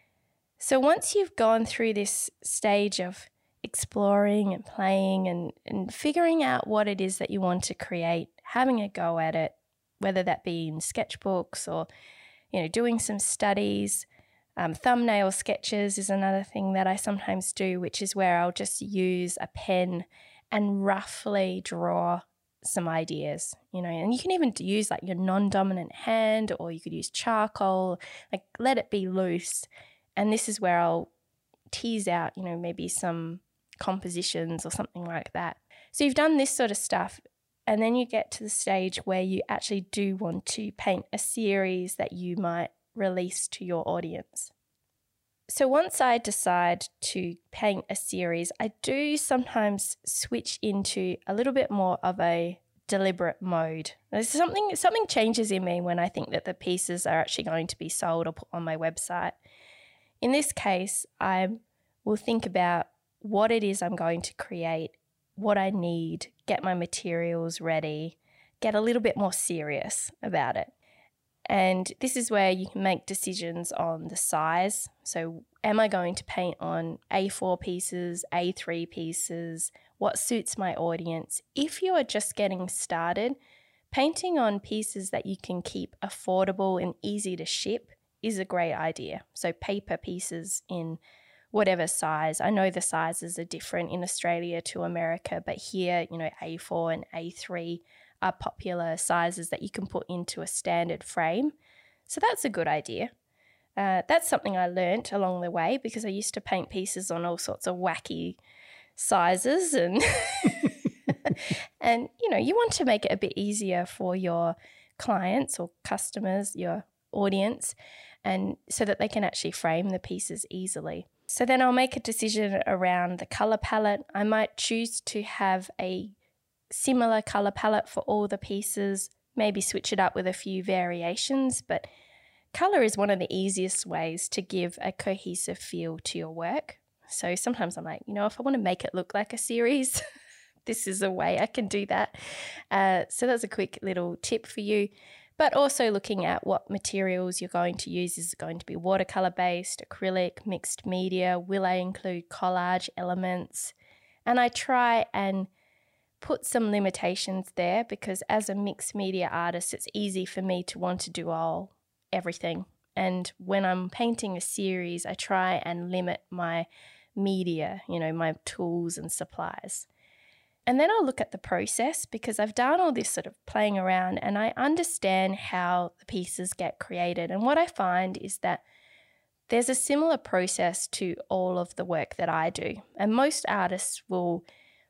Speaker 1: So once you've gone through this stage of exploring and playing and, and figuring out what it is that you want to create, having a go at it, whether that be in sketchbooks or, you know, doing some studies. Um, thumbnail sketches is another thing that I sometimes do, which is where I'll just use a pen and roughly draw some ideas, you know, and you can even use like your non-dominant hand, or you could use charcoal, like let it be loose. And this is where I'll tease out, you know, maybe some compositions or something like that. So you've done this sort of stuff. And then you get to the stage where you actually do want to paint a series that you might release to your audience. So once I decide to paint a series, I do sometimes switch into a little bit more of a deliberate mode. There's something, something changes in me when I think that the pieces are actually going to be sold or put on my website. In this case, I will think about what it is I'm going to create, what I need, get my materials ready, get a little bit more serious about it. And this is where you can make decisions on the size. So am I going to paint on A four pieces, A three pieces? What suits my audience? If you are just getting started, painting on pieces that you can keep affordable and easy to ship is a great idea. So paper pieces in whatever size. I know the sizes are different in Australia to America, but here, you know, A four and A three are popular sizes that you can put into a standard frame. So that's a good idea. Uh, that's something I learnt along the way, because I used to paint pieces on all sorts of wacky sizes and and you know, you want to make it a bit easier for your clients or customers, your audience, and so that they can actually frame the pieces easily. So then I'll make a decision around the colour palette. I might choose to have a similar colour palette for all the pieces, maybe switch it up with a few variations, but colour is one of the easiest ways to give a cohesive feel to your work. So sometimes I'm like, you know, if I want to make it look like a series, this is a way I can do that. Uh, so that's a quick little tip for you. But also looking at what materials you're going to use. Is it going to be watercolour-based, acrylic, mixed media? Will I include collage elements? And I try and put some limitations there, because as a mixed media artist, it's easy for me to want to do all, everything. And when I'm painting a series, I try and limit my media, you know, my tools and supplies. And then I'll look at the process, because I've done all this sort of playing around and I understand how the pieces get created. And what I find is that there's a similar process to all of the work that I do. And most artists will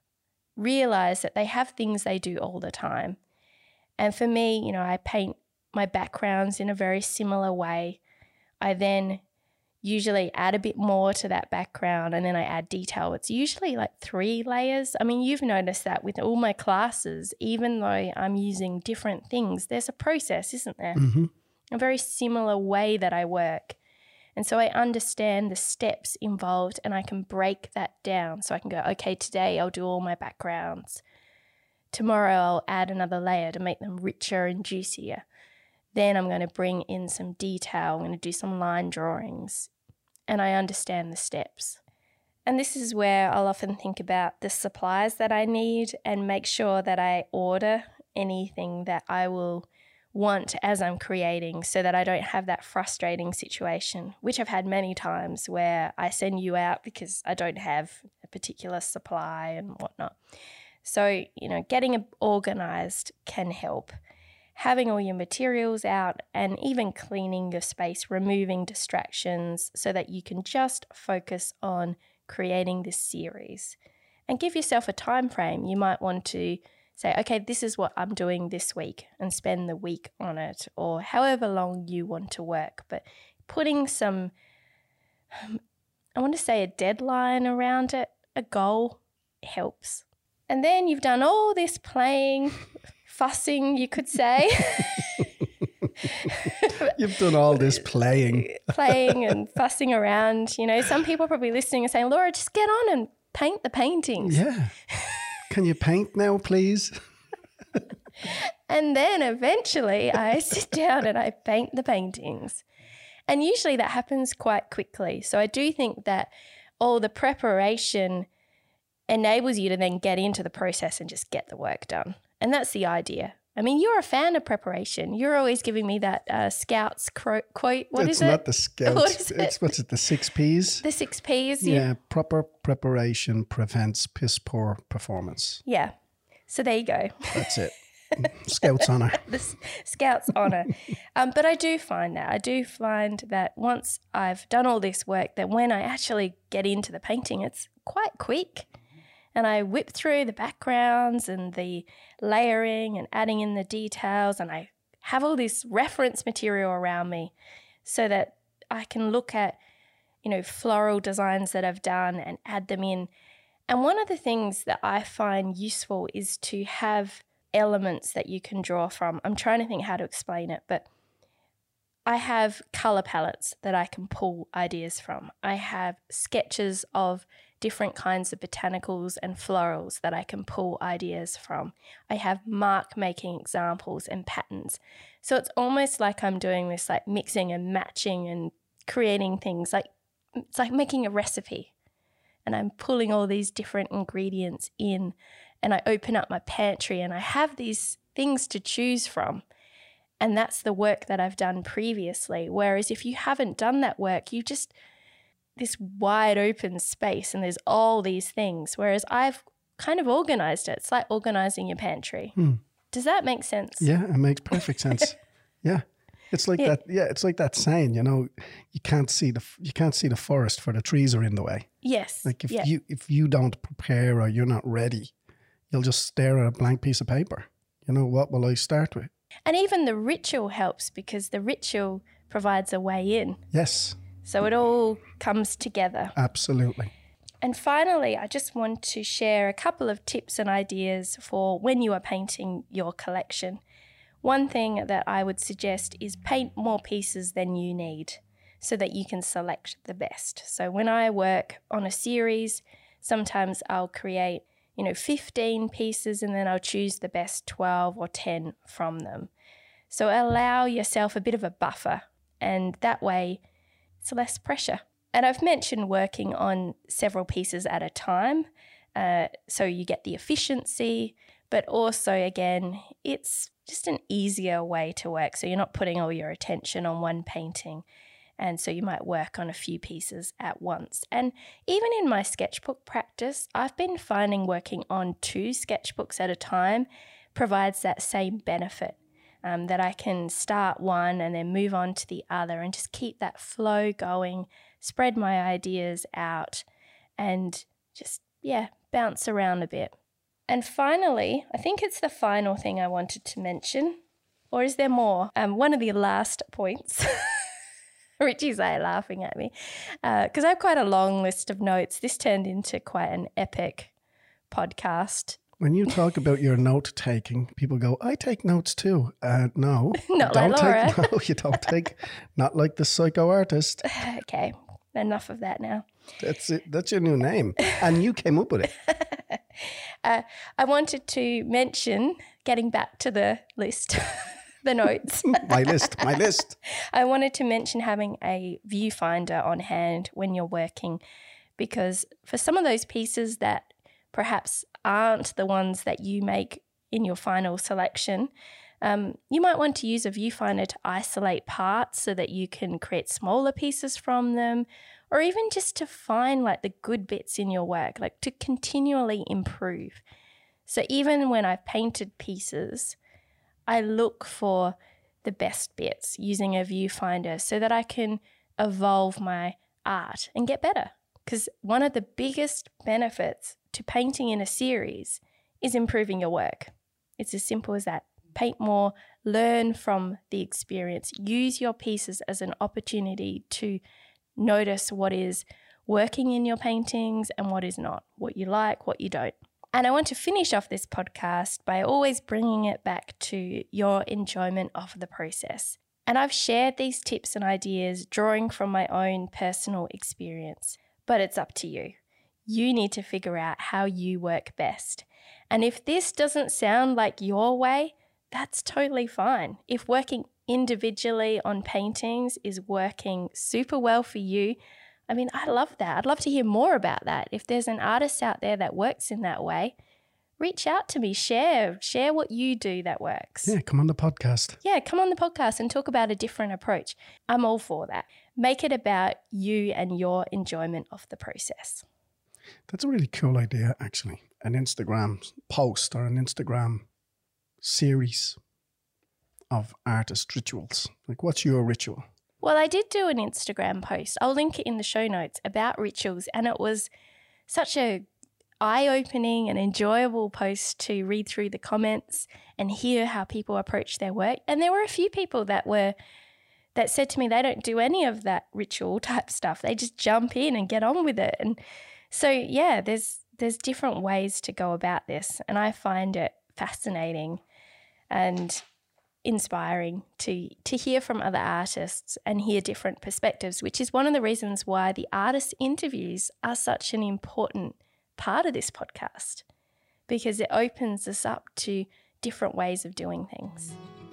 Speaker 1: realize that they have things they do all the time. And for me, you know, I paint my backgrounds in a very similar way. I then usually add a bit more to that background, and then I add detail. It's usually like three layers. I mean, you've noticed that with all my classes, even though I'm using different things, there's a process, isn't there?
Speaker 2: Mm-hmm.
Speaker 1: A very similar way that I work. And so I understand the steps involved, and I can break that down. So I can go, okay, today I'll do all my backgrounds. Tomorrow I'll add another layer to make them richer and juicier. Then I'm going to bring in some detail. I'm going to do some line drawings, and I understand the steps. And this is where I'll often think about the supplies that I need and make sure that I order anything that I will want as I'm creating, so that I don't have that frustrating situation, which I've had many times, where I send you out because I don't have a particular supply and whatnot. So, you know, getting organised can help. having all your materials out, and even cleaning your space, removing distractions so that you can just focus on creating this series. And give yourself a time frame. You might want to say, okay, this is what I'm doing this week, and spend the week on it, or however long you want to work. But putting some, I want to say a deadline around it, a goal, helps. And then you've done all this playing, fussing, you could say.
Speaker 2: You've done all this playing.
Speaker 1: Playing and fussing around. You know, some people are probably listening and saying, Laura, just get on and paint the paintings.
Speaker 2: Yeah. Can you paint now, please?
Speaker 1: And then eventually I sit down and I paint the paintings. And usually that happens quite quickly. So I do think that all the preparation enables you to then get into the process and just get the work done. And that's the idea. I mean, you're a fan of preparation. You're always giving me that uh, Scouts cro- quote. What
Speaker 2: it's
Speaker 1: is it?
Speaker 2: It's not the Scouts.
Speaker 1: What is it?
Speaker 2: It's, what's it, the six Ps?
Speaker 1: The six Ps.
Speaker 2: Yeah,
Speaker 1: Yeah.
Speaker 2: proper preparation prevents piss poor performance.
Speaker 1: Yeah. So there you go.
Speaker 2: That's it. Scouts honour.
Speaker 1: The S- Scouts honour. Um, but I do find that. I do find that once I've done all this work, that when I actually get into the painting, it's quite quick. And I whip through the backgrounds and the layering and adding in the details, and I have all this reference material around me so that I can look at, you know, floral designs that I've done and add them in. And one of the things that I find useful is to have elements that you can draw from. I'm trying to think how to explain it, but I have colour palettes that I can pull ideas from. I have sketches of different kinds of botanicals and florals that I can pull ideas from. I have mark-making examples and patterns. So it's almost like I'm doing this like mixing and matching and creating things. Like it's like making a recipe. And I'm pulling all these different ingredients in, and I open up my pantry and I have these things to choose from. And that's the work that I've done previously. Whereas if you haven't done that work, you just this wide open space and there's all these things. Whereas I've kind of organized it. It's like organizing your pantry. Hmm. Does that make sense?
Speaker 2: Yeah, it makes perfect sense. Yeah. It's like yeah. that. Yeah, it's like that saying, you know, you can't see the you can't see the forest for the trees are in the way.
Speaker 1: Yes.
Speaker 2: Like if
Speaker 1: yeah.
Speaker 2: you if you don't prepare or you're not ready, you'll just stare at a blank piece of paper. You know, what will I start with?
Speaker 1: And even the ritual helps because the ritual provides a way in.
Speaker 2: Yes.
Speaker 1: So it all comes together.
Speaker 2: Absolutely.
Speaker 1: And finally, I just want to share a couple of tips and ideas for when you are painting your collection. One thing that I would suggest is paint more pieces than you need so that you can select the best. So when I work on a series, sometimes I'll create, you know, fifteen pieces and then I'll choose the best twelve or ten from them. So allow yourself a bit of a buffer, and that way it's less pressure. And I've mentioned working on several pieces at a time, uh, so you get the efficiency, but also, again, it's just an easier way to work. So you're not putting all your attention on one painting. And so you might work on a few pieces at once. And even in my sketchbook practice, I've been finding working on two sketchbooks at a time provides that same benefit, um, that I can start one and then move on to the other and just keep that flow going, spread my ideas out and just, yeah, bounce around a bit. And finally, I think it's the final thing I wanted to mention, or is there more? Um, one of the last points, Richie's there laughing at me, because uh, I have quite a long list of notes. This turned into quite an epic podcast.
Speaker 2: When you talk about your note taking, people go, I take notes too. Uh, no,
Speaker 1: not
Speaker 2: don't
Speaker 1: like Laura.
Speaker 2: Take, no, you don't take, not like the psycho artist.
Speaker 1: Okay, enough of that now.
Speaker 2: That's it. That's your new name. And you came up with it.
Speaker 1: uh, I wanted to mention, getting back to the list, the notes.
Speaker 2: my list, my list.
Speaker 1: I wanted to mention having a viewfinder on hand when you're working, because for some of those pieces that perhaps aren't the ones that you make in your final selection, um, you might want to use a viewfinder to isolate parts so that you can create smaller pieces from them, or even just to find like the good bits in your work, like to continually improve. So even when I've painted pieces, I look for the best bits using a viewfinder so that I can evolve my art and get better. Because one of the biggest benefits to painting in a series is improving your work. It's as simple as that. Paint more, learn from the experience, use your pieces as an opportunity to notice what is working in your paintings and what is not, what you like, what you don't. And I want to finish off this podcast by always bringing it back to your enjoyment of the process. And I've shared these tips and ideas drawing from my own personal experience, but it's up to you. You need to figure out how you work best. And if this doesn't sound like your way, that's totally fine. If working individually on paintings is working super well for you, I mean, I love that. I'd love to hear more about that. If there's an artist out there that works in that way, reach out to me, share, share what you do that works.
Speaker 2: Yeah, come on the podcast.
Speaker 1: Yeah, come on the podcast and talk about a different approach. I'm all for that. Make it about you and your enjoyment of the process.
Speaker 2: That's a really cool idea, actually. An Instagram post or an Instagram series of artist rituals. Like, what's your ritual?
Speaker 1: Well, I did do an Instagram post. I'll link it in the show notes about rituals, and it was such a eye-opening and enjoyable post to read through the comments and hear how people approach their work. And there were a few people that were that said to me they don't do any of that ritual type stuff. They just jump in and get on with it. And so, yeah, there's there's different ways to go about this, and I find it fascinating and inspiring to to hear from other artists and hear different perspectives, which is one of the reasons why the artist interviews are such an important part of this podcast, because it opens us up to different ways of doing things.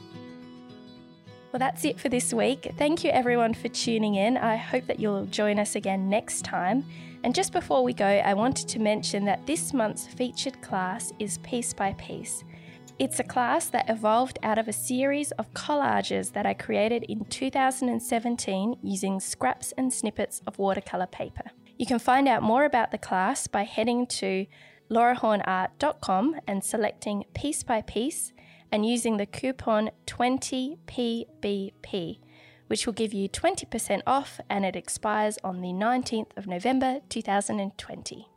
Speaker 1: Well, that's it for this week. Thank you everyone for tuning in. I hope that you'll join us again next time. And just before we go, I wanted to mention that this month's featured class is Piece by Piece. It's a class that evolved out of a series of collages that I created in two thousand seventeen using scraps and snippets of watercolour paper. You can find out more about the class by heading to laura horn art dot com and selecting Piece by Piece and using the coupon twenty P B P, which will give you twenty percent off, and it expires on the nineteenth of November two thousand twenty.